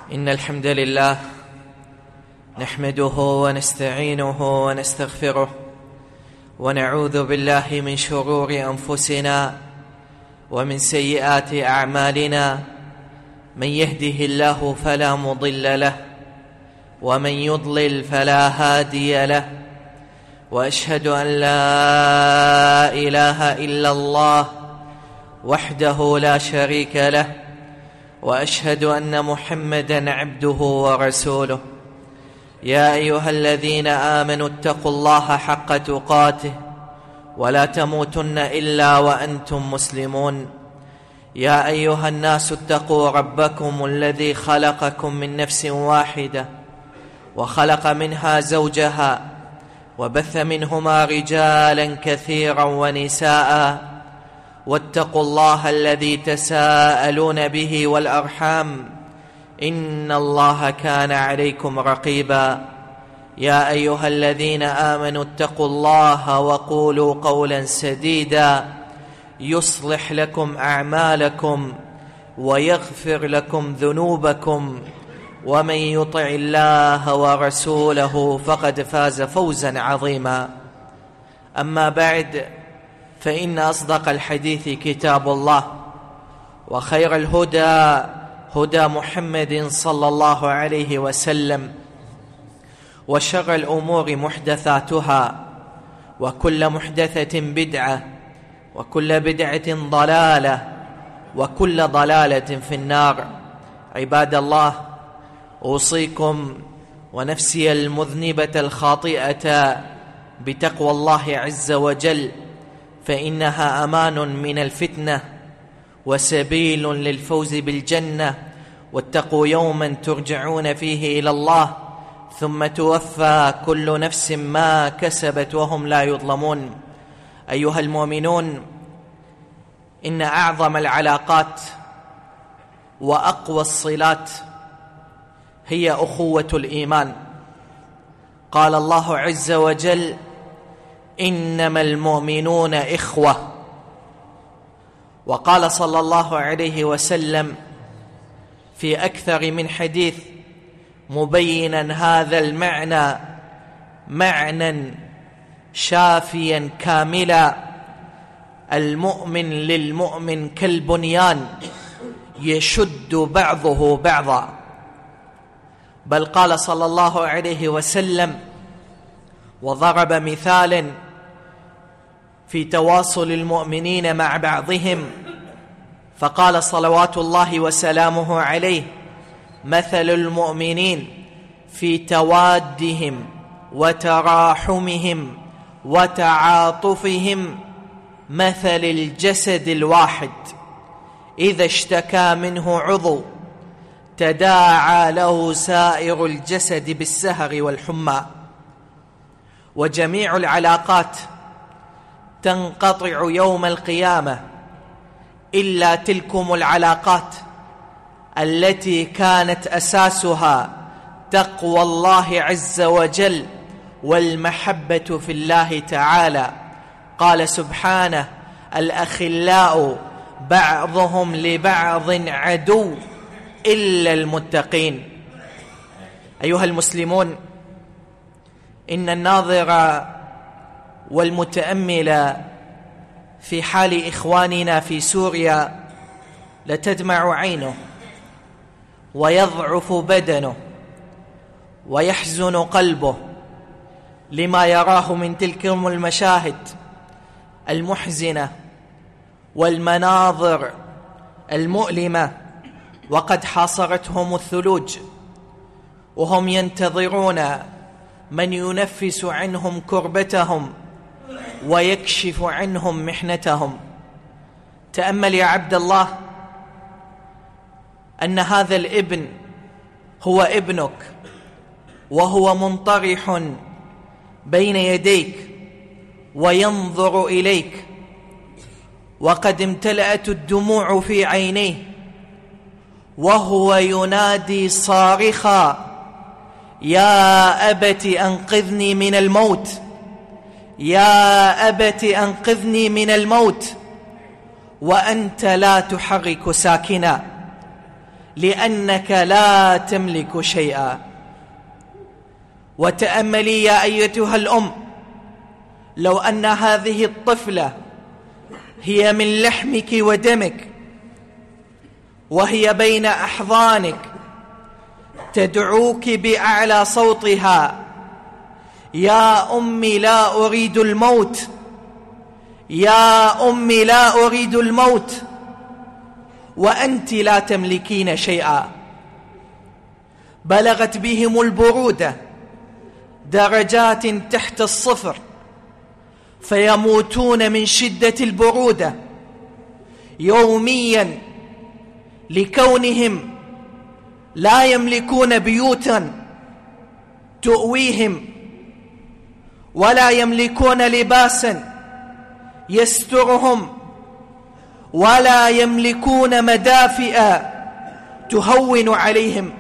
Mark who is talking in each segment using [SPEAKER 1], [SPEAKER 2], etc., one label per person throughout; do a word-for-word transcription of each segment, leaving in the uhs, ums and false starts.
[SPEAKER 1] إن الحمد لله نحمده ونستعينه ونستغفره ونعوذ بالله من شرور أنفسنا ومن سيئات أعمالنا. من يهده الله فلا مضل له ومن يضلل فلا هادي له، وأشهد أن لا إله إلا الله وحده لا شريك له، وأشهد أن محمدًا عبده ورسوله. يا أيها الذين آمنوا اتقوا الله حق تقاته ولا تموتن إلا وأنتم مسلمون. يا أيها الناس اتقوا ربكم الذي خلقكم من نفس واحدة وخلق منها زوجها وبث منهما رجالا كثيرا ونساء، واتقوا الله الذي تساءلون به والأرحام إن الله كان عليكم رقيبا. يا أيها الذين آمنوا اتقوا الله وقولوا قولا سديدا يصلح لكم أعمالكم ويغفر لكم ذنوبكم، ومن يطع الله ورسوله فقد فاز فوزا عظيما. أما بعد، فإن أصدق الحديث كتاب الله، وخير الهدى هدى محمد صلى الله عليه وسلم، وشر الأمور محدثاتها، وكل محدثة بدعة، وكل بدعة ضلالة، وكل ضلالة في النار. عباد الله، أوصيكم ونفسي المذنبة الخاطئة بتقوى الله عز وجل، فإنها أمان من الفتنة وسبيل للفوز بالجنة. واتقوا يوما ترجعون فيه إلى الله ثم توفى كل نفس ما كسبت وهم لا يظلمون. أيها المؤمنون، إن أعظم العلاقات وأقوى الصلات هي أخوة الإيمان. قال الله عز وجل: إنما المؤمنون إخوة. وقال صلى الله عليه وسلم في أكثر من حديث مبينا هذا المعنى معنى شافيا كاملا: المؤمن للمؤمن كالبنيان يشد بعضه بعضا. بل قال صلى الله عليه وسلم وضرب مثالا في تواصل المؤمنين مع بعضهم، فقال صلوات الله وسلامه عليه: مثل المؤمنين في توادهم وتراحمهم وتعاطفهم مثل الجسد الواحد إذا اشتكى منه عضو تداعى له سائر الجسد بالسهر والحمى. وجميع العلاقات تنقطع يوم القيامة إلا تلكم العلاقات التي كانت أساسها تقوى الله عز وجل والمحبة في الله تعالى. قال سبحانه: الأخلاء بعضهم لبعض عدو إلا المتقين. أيها المسلمون، إن الناظر والمتأمل في حال إخواننا في سوريا لتدمع عينه ويضعف بدنه ويحزن قلبه لما يراه من تلك المشاهد المحزنة والمناظر المؤلمة، وقد حاصرتهم الثلوج وهم ينتظرون من ينفس عنهم كربتهم ويكشف عنهم محنتهم. تأمل يا عبد الله أن هذا الابن هو ابنك، وهو منطرح بين يديك وينظر إليك، وقد امتلأت الدموع في عينيه، وهو ينادي صارخا: يا أبت أنقذني من الموت، يا أبت أنقذني من الموت، وأنت لا تحرك ساكنا. لأنك لا تملك شيئا. وتأملي يا أيتها الأم، لو أن هذه الطفلة هي من لحمك ودمك وهي بين أحضانك تدعوك بأعلى صوتها: يا أمي لا أريد الموت، يا أمي لا أريد الموت، وأنت لا تملكين شيئا. بلغت بهم البرودة درجات تحت الصفر، فيموتون من شدة البرودة يوميا، لكونهم لا يملكون بيوتا تؤويهم، ولا يملكون لباسا يسترهم، ولا يملكون مدافئ تهون عليهم.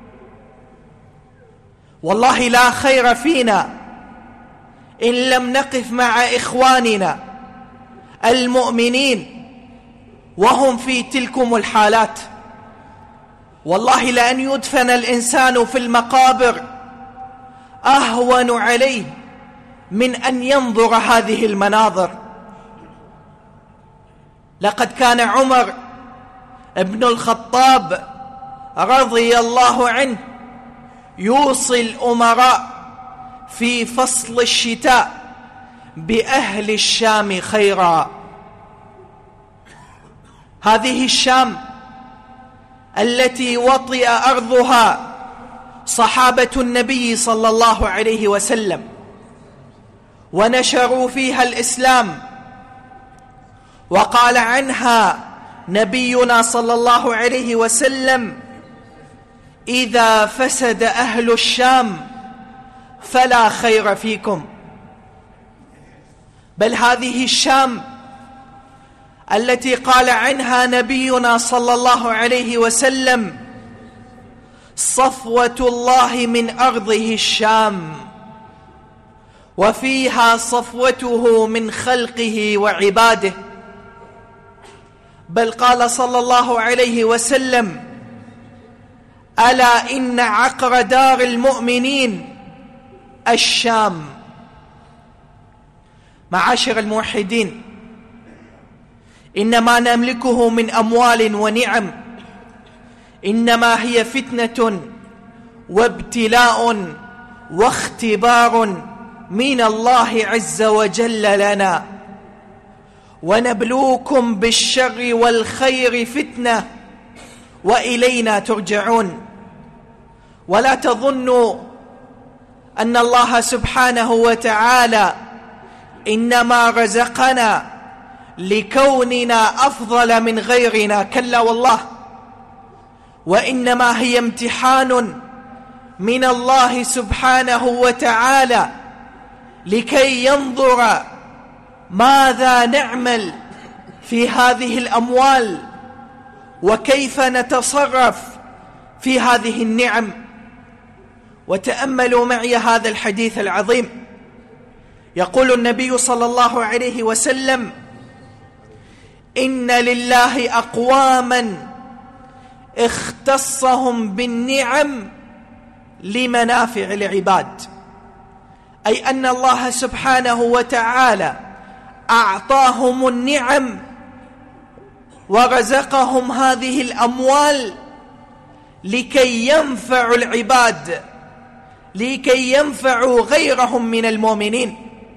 [SPEAKER 1] والله لا خير فينا إن لم نقف مع إخواننا المؤمنين وهم في تلكم الحالات. والله لأن يدفن الإنسان في المقابر أهون عليه من أن ينظر هذه المناظر. لقد كان عمر ابن الخطاب رضي الله عنه يوصي الأمراء في فصل الشتاء بأهل الشام خيرا. هذه الشام التي وطئ أرضها صحابة النبي صلى الله عليه وسلم ونشروا فيها الإسلام، وقال عنها نبينا صلى الله عليه وسلم: إذا فسد أهل الشام فلا خير فيكم. بل هذه الشام التي قال عنها نبينا صلى الله عليه وسلم: صفوة الله من أرضه الشام، وفيها صفوته من خلقه وعباده. بل قال صلى الله عليه وسلم: ألا إن عقر دار المؤمنين الشام. معاشر الموحدين، إنما نملكه من أموال ونعم إنما هي فتنة وابتلاء واختبار من الله عز وجل لنا. ونبلوكم بالشر والخير فتنة وإلينا ترجعون. ولا تظنوا أن الله سبحانه وتعالى إنما رزقنا لكوننا أفضل من غيرنا، كلا والله، وإنما هي امتحان من الله سبحانه وتعالى لكي ينظر ماذا نعمل في هذه الأموال وكيف نتصرف في هذه النعم. وتأملوا معي هذا الحديث العظيم. يقول النبي صلى الله عليه وسلم: إن لله أقواما اختصهم بالنعم لمنافع العباد. أي أن الله سبحانه وتعالى أعطاهم النعم ورزقهم هذه الأموال لكي ينفعوا العباد، لكي ينفعوا غيرهم من المؤمنين.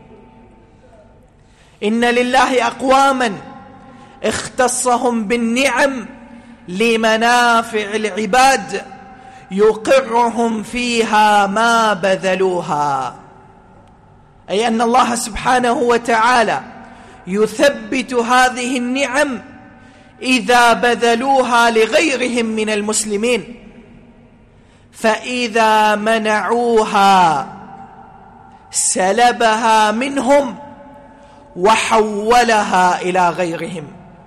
[SPEAKER 1] إن لله أقواما اختصهم بالنعم لمنافع العباد يقرهم فيها ما بذلوها. أي أن الله سبحانه وتعالى يثبت هذه النعم إذا بذلوها لغيرهم من المسلمين، فإذا منعوها سلبها منهم وحولها إلى غيرهم.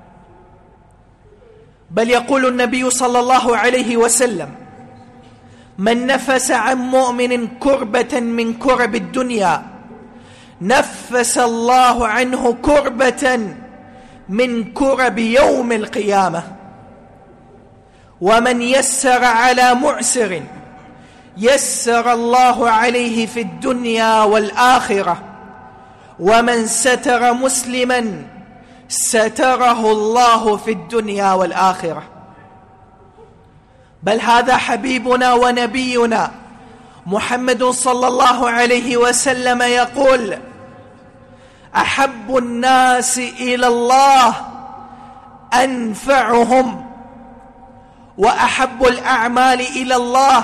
[SPEAKER 1] بل يقول النبي صلى الله عليه وسلم: من نفس عن مؤمن كربة من كرب الدنيا نفس الله عنه كربة من كرب يوم القيامة. ومن يسر على معسر يسر الله عليه في الدنيا والآخرة، ومن ستر مسلما ستره الله في الدنيا والآخرة. بل هذا حبيبنا ونبينا محمد صلى الله عليه وسلم يقول: أحب الناس إلى الله أنفعهم، وأحب الأعمال إلى الله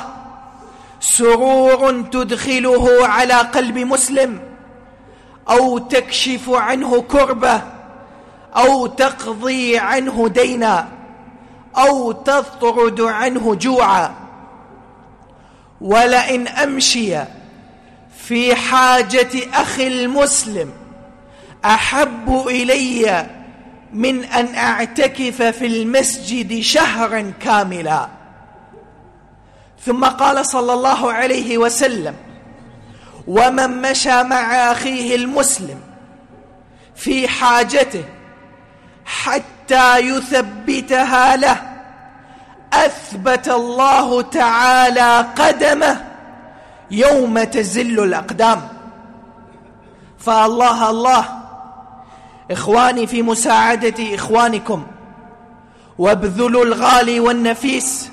[SPEAKER 1] سرور تدخله على قلب مسلم، أو تكشف عنه كربة، أو تقضي عنه دينا، أو تطرد عنه جوعا. ولئن أمشي في حاجة أخي المسلم أحب إلي من أن أعتكف في المسجد شهرا كاملا. ثم قال صلى الله عليه وسلم: ومن مشى مع أخيه المسلم في حاجته حتى يثبتها له أثبت الله تعالى قدمه يوم تزل الأقدام. فالله الله إخواني في مساعدة إخوانكم، وابذلوا الغالي والنفيس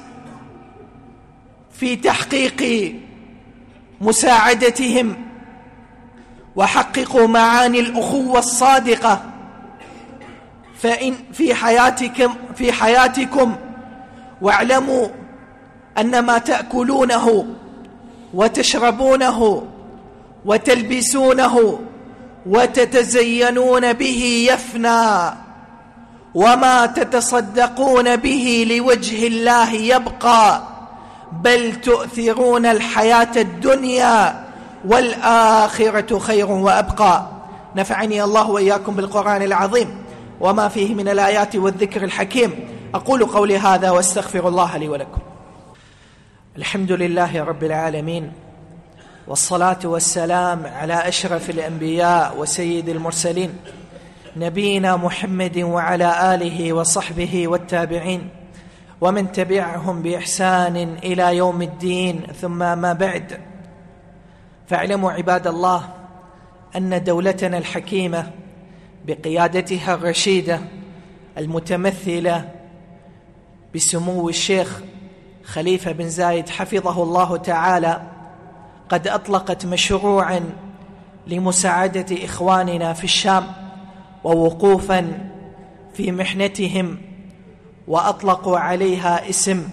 [SPEAKER 1] في تحقيق مساعدتهم، وحققوا معاني الأخوة الصادقة فإن في حياتكم في حياتكم واعلموا أن ما تأكلونه وتشربونه وتلبسونه وتتزينون به يفنى، وما تتصدقون به لوجه الله يبقى، بل تؤثرون الحياة الدنيا والآخرة خير وأبقى. نفعني الله وإياكم بالقرآن العظيم وما فيه من الآيات والذكر الحكيم. أقول قولي هذا واستغفر الله لي ولكم. الحمد لله رب العالمين، والصلاة والسلام على أشرف الأنبياء وسيد المرسلين نبينا محمد وعلى آله وصحبه والتابعين ومن تبعهم بإحسان إلى يوم الدين. ثم ما بعد، فاعلموا عباد الله أن دولتنا الحكيمة بقيادتها الرشيدة المتمثلة بسمو الشيخ خليفة بن زايد حفظه الله تعالى قد أطلقت مشروعا لمساعدة إخواننا في الشام ووقوفا في محنتهم، وأطلقوا عليها اسم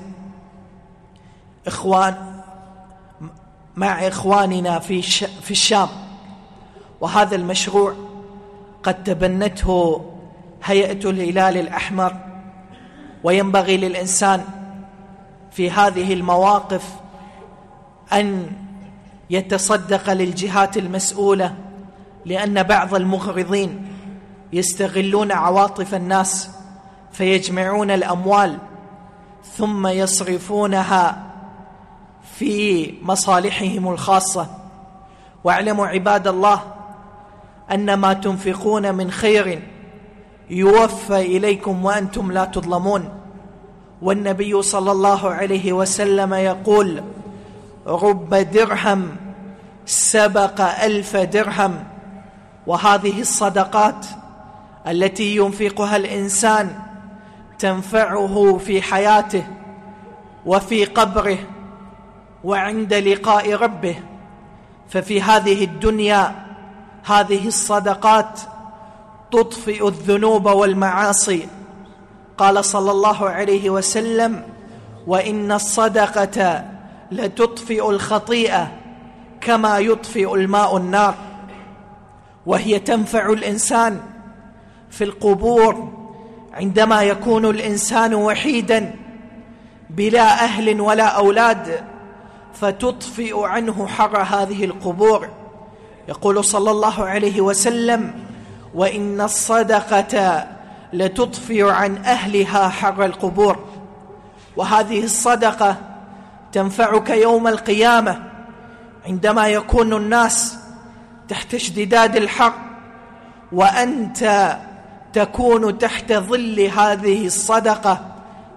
[SPEAKER 1] إخوان مع إخواننا في في الشام. وهذا المشروع قد تبنته هيئة الهلال الأحمر، وينبغي للإنسان في هذه المواقف أن يتصدق للجهات المسؤولة، لأن بعض المغرضين يستغلون عواطف الناس فيجمعون الأموال ثم يصرفونها في مصالحهم الخاصة. واعلموا عباد الله أن ما تنفقون من خير يوفى إليكم وأنتم لا تظلمون. والنبي صلى الله عليه وسلم يقول: رب درهم سبق ألف درهم. وهذه الصدقات التي ينفقها الإنسان تنفعه في حياته وفي قبره وعند لقاء ربه. ففي هذه الدنيا هذه الصدقات تطفئ الذنوب والمعاصي. قال صلى الله عليه وسلم: وإن الصدقة لتطفئ الخطيئة كما يطفئ الماء النار. وهي تنفع الإنسان في القبور عندما يكون الإنسان وحيدا بلا أهل ولا أولاد، فتطفئ عنه حر هذه القبور. يقول صلى الله عليه وسلم: وإن الصدقة لتطفئ عن أهلها حر القبور. وهذه الصدقة تنفعك يوم القيامة عندما يكون الناس تحت اشتداد الحر، وأنت تكون تحت ظل هذه الصدقة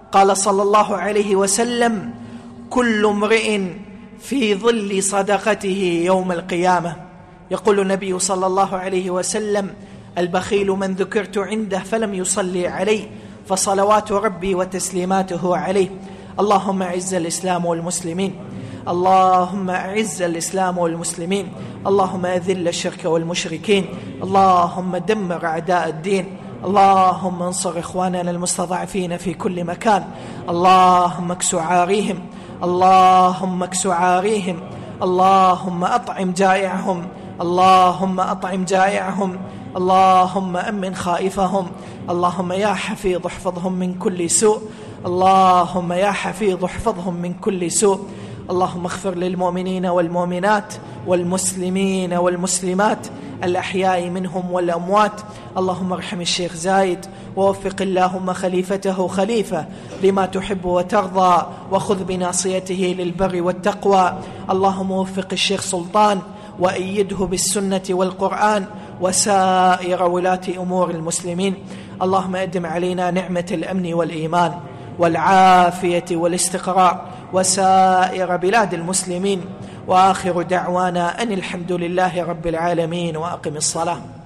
[SPEAKER 1] قال صلى الله عليه وسلم: كل امرئ في ظل صدقته يوم القيامة. يقول النبي صلى الله عليه وسلم: البخيل من ذكرت عنده فلم يصلي علي، فصلوات ربي وتسليماته عليه. اللهم أعز الإسلام والمسلمين، اللهم أعز الإسلام والمسلمين، اللهم أذل الشرك والمشركين، اللهم دمر أعداء الدين، اللهم انصر إخواننا المستضعفين في كل مكان، اللهم اكس عاريهم، اللهم اكس عاريهم، اللهم أطعم جائعهم، اللهم أطعم جائعهم، اللهم أمن خائفهم، اللهم يا حفيظ احفظهم من كل سوء، اللهم يا حفيظ احفظهم من كل سوء. اللهم اغفر للمؤمنين والمؤمنات والمسلمين والمسلمات الأحياء منهم والأموات. اللهم ارحم الشيخ زايد، ووفق اللهم خليفته خليفة لما تحب وترضى، وخذ بناصيته للبر والتقوى. اللهم وفق الشيخ سلطان وأيده بالسنة والقرآن وسائر ولاة أمور المسلمين. اللهم أدم علينا نعمة الأمن والإيمان والعافية والاستقرار وسائر بلاد المسلمين. وآخر دعوانا أن الحمد لله رب العالمين، وأقم الصلاة.